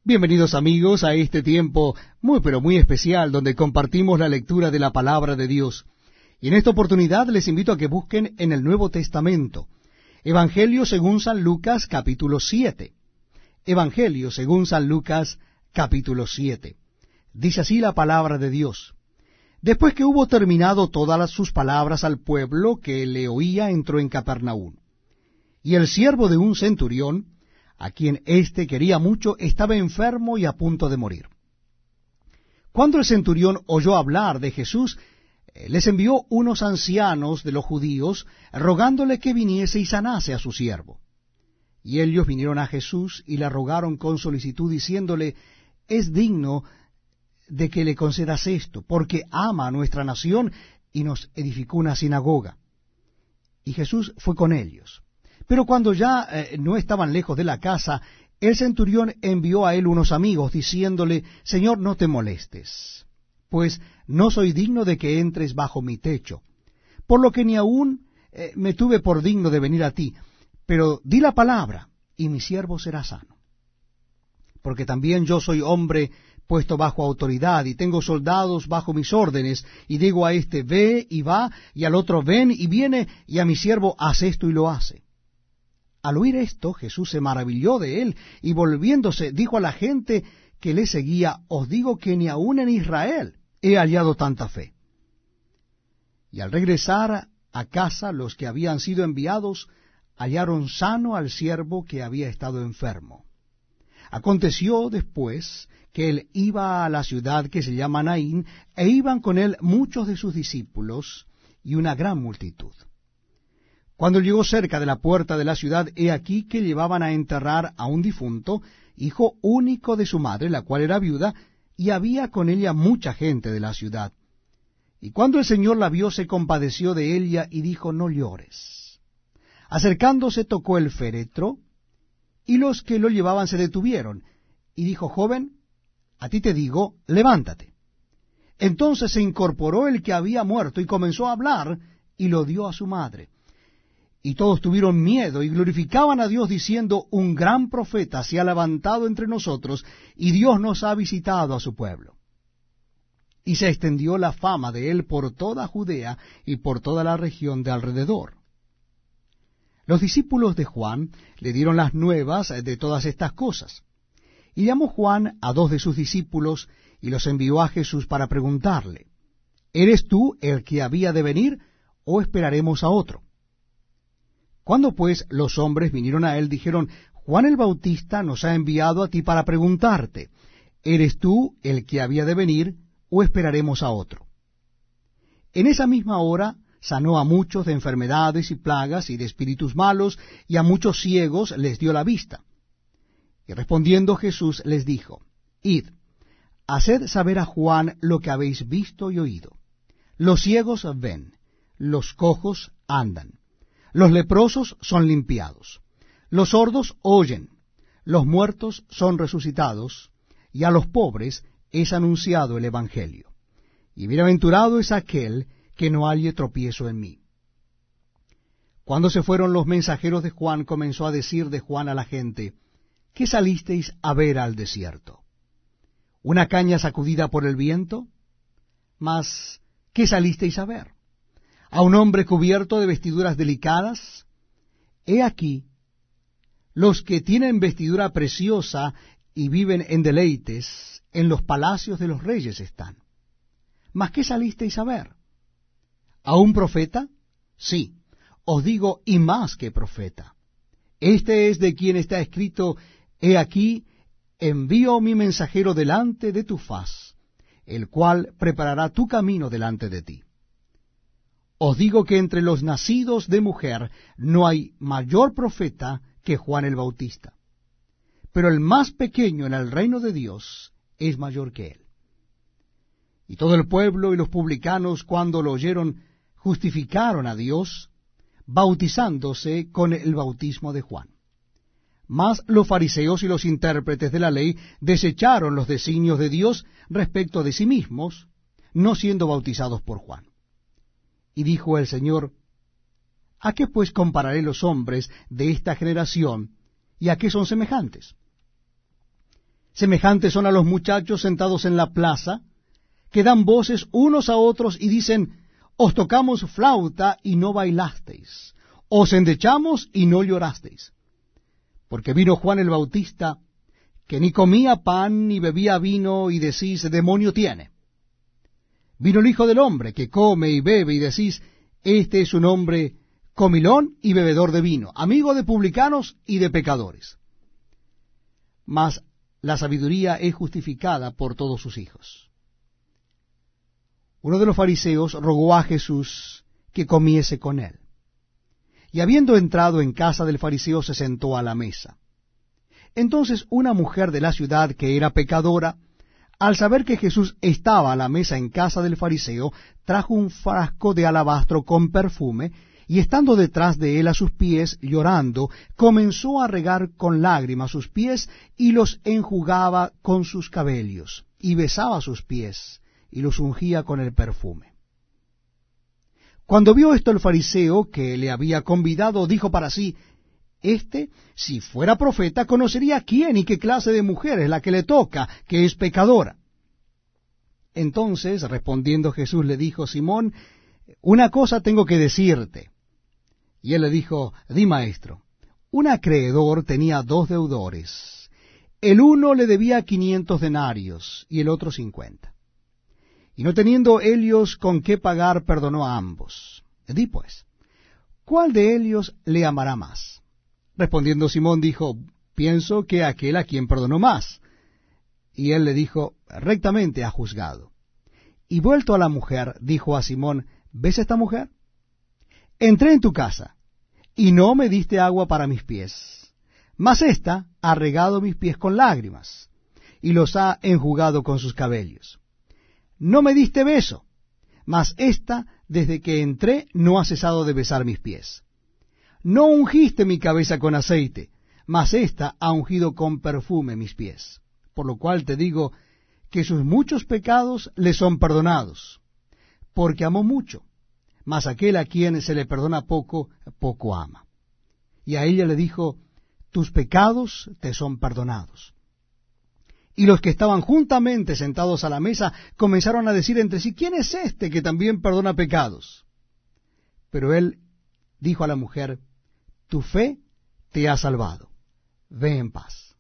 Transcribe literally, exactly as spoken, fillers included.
Bienvenidos amigos a este tiempo muy pero muy especial donde compartimos la lectura de la palabra de Dios. Y en esta oportunidad les invito a que busquen en el Nuevo Testamento, Evangelio según San Lucas capítulo siete. Evangelio según San Lucas capítulo siete. Dice así la palabra de Dios. Después que hubo terminado todas las, sus palabras al pueblo que le oía, entró en Capernaum. Y el siervo de un centurión, a quien éste quería mucho, estaba enfermo y a punto de morir. Cuando el centurión oyó hablar de Jesús, les envió unos ancianos de los judíos, rogándole que viniese y sanase a su siervo. Y ellos vinieron a Jesús y le rogaron con solicitud, diciéndole, es digno de que le concedas esto, porque ama a nuestra nación y nos edificó una sinagoga. Y Jesús fue con ellos. Pero cuando ya eh, no estaban lejos de la casa, el centurión envió a él unos amigos, diciéndole, Señor, no te molestes, pues no soy digno de que entres bajo mi techo, por lo que ni aún eh, me tuve por digno de venir a ti, pero di la palabra, y mi siervo será sano. Porque también yo soy hombre puesto bajo autoridad, y tengo soldados bajo mis órdenes, y digo a este, ve y va, y al otro, ven y viene, y a mi siervo, haz esto y lo hace. Al oír esto, Jesús se maravilló de él, y volviéndose, dijo a la gente que le seguía, os digo que ni aun en Israel he hallado tanta fe. Y al regresar a casa, los que habían sido enviados hallaron sano al siervo que había estado enfermo. Aconteció después que él iba a la ciudad que se llama Naín, e iban con él muchos de sus discípulos y una gran multitud. Cuando llegó cerca de la puerta de la ciudad, he aquí que llevaban a enterrar a un difunto, hijo único de su madre, la cual era viuda, y había con ella mucha gente de la ciudad. Y cuando el Señor la vio, se compadeció de ella y dijo, no llores. Acercándose, tocó el féretro, y los que lo llevaban se detuvieron. Y dijo, joven, a ti te digo, levántate. Entonces se incorporó el que había muerto y comenzó a hablar, y lo dio a su madre. Y todos tuvieron miedo y glorificaban a Dios diciendo, un gran profeta se ha levantado entre nosotros, y Dios nos ha visitado a su pueblo. Y se extendió la fama de él por toda Judea y por toda la región de alrededor. Los discípulos de Juan le dieron las nuevas de todas estas cosas. Y llamó Juan a dos de sus discípulos y los envió a Jesús para preguntarle, ¿eres tú el que había de venir o esperaremos a otro? Cuando pues los hombres vinieron a él, dijeron, Juan el Bautista nos ha enviado a ti para preguntarte, ¿eres tú el que había de venir, o esperaremos a otro? En esa misma hora sanó a muchos de enfermedades y plagas y de espíritus malos, y a muchos ciegos les dio la vista. Y respondiendo Jesús les dijo, Id, haced saber a Juan lo que habéis visto y oído. Los ciegos ven, los cojos andan, los leprosos son limpiados, los sordos oyen, los muertos son resucitados, y a los pobres es anunciado el Evangelio. Y bienaventurado es aquel que no halle tropiezo en mí. Cuando se fueron los mensajeros de Juan, comenzó a decir de Juan a la gente, ¿qué salisteis a ver al desierto? ¿Una caña sacudida por el viento? Mas, ¿qué salisteis a ver? ¿A un hombre cubierto de vestiduras delicadas? He aquí, los que tienen vestidura preciosa y viven en deleites, en los palacios de los reyes están. ¿Mas qué salisteis a ver? ¿A un profeta? Sí, os digo, y más que profeta. Este es de quien está escrito, he aquí, envío mi mensajero delante de tu faz, el cual preparará tu camino delante de ti. Os digo que entre los nacidos de mujer no hay mayor profeta que Juan el Bautista, pero el más pequeño en el reino de Dios es mayor que él. Y todo el pueblo y los publicanos, cuando lo oyeron, justificaron a Dios, bautizándose con el bautismo de Juan. Mas los fariseos y los intérpretes de la ley desecharon los designios de Dios respecto de sí mismos, no siendo bautizados por Juan. Y dijo el Señor, ¿a qué pues compararé los hombres de esta generación, y a qué son semejantes? Semejantes son a los muchachos sentados en la plaza, que dan voces unos a otros y dicen, os tocamos flauta y no bailasteis, os endechamos y no llorasteis. Porque vino Juan el Bautista, que ni comía pan ni bebía vino, y decís, demonio tiene. Vino el Hijo del Hombre, que come y bebe, y decís, este es un hombre comilón y bebedor de vino, amigo de publicanos y de pecadores. Mas la sabiduría es justificada por todos sus hijos. Uno de los fariseos rogó a Jesús que comiese con él. Y habiendo entrado en casa del fariseo, se sentó a la mesa. Entonces una mujer de la ciudad, que era pecadora, al saber que Jesús estaba a la mesa en casa del fariseo, trajo un frasco de alabastro con perfume, y estando detrás de él a sus pies, llorando, comenzó a regar con lágrimas sus pies, y los enjugaba con sus cabellos, y besaba sus pies, y los ungía con el perfume. Cuando vio esto el fariseo que le había convidado, dijo para sí, Este, si fuera profeta, conocería quién y qué clase de mujer es la que le toca, que es pecadora. Entonces, respondiendo Jesús, le dijo, Simón, una cosa tengo que decirte. Y él le dijo, di, maestro. Un acreedor tenía dos deudores. El uno le debía quinientos denarios y el otro cincuenta. Y no teniendo ellos con qué pagar, perdonó a ambos. Di pues, ¿cuál de ellos le amará más? Respondiendo Simón dijo, pienso que aquel a quien perdonó más. Y él le dijo, rectamente ha juzgado. Y vuelto a la mujer, dijo a Simón, ¿ves esta mujer? Entré en tu casa, y no me diste agua para mis pies, mas ésta ha regado mis pies con lágrimas, y los ha enjugado con sus cabellos. No me diste beso, mas ésta, desde que entré, no ha cesado de besar mis pies. No ungiste mi cabeza con aceite, mas ésta ha ungido con perfume mis pies. Por lo cual te digo que sus muchos pecados le son perdonados, porque amó mucho, mas aquel a quien se le perdona poco, poco ama. Y a ella le dijo, tus pecados te son perdonados. Y los que estaban juntamente sentados a la mesa comenzaron a decir entre sí, ¿quién es este que también perdona pecados? Pero él dijo a la mujer, tu fe te ha salvado, ve en paz.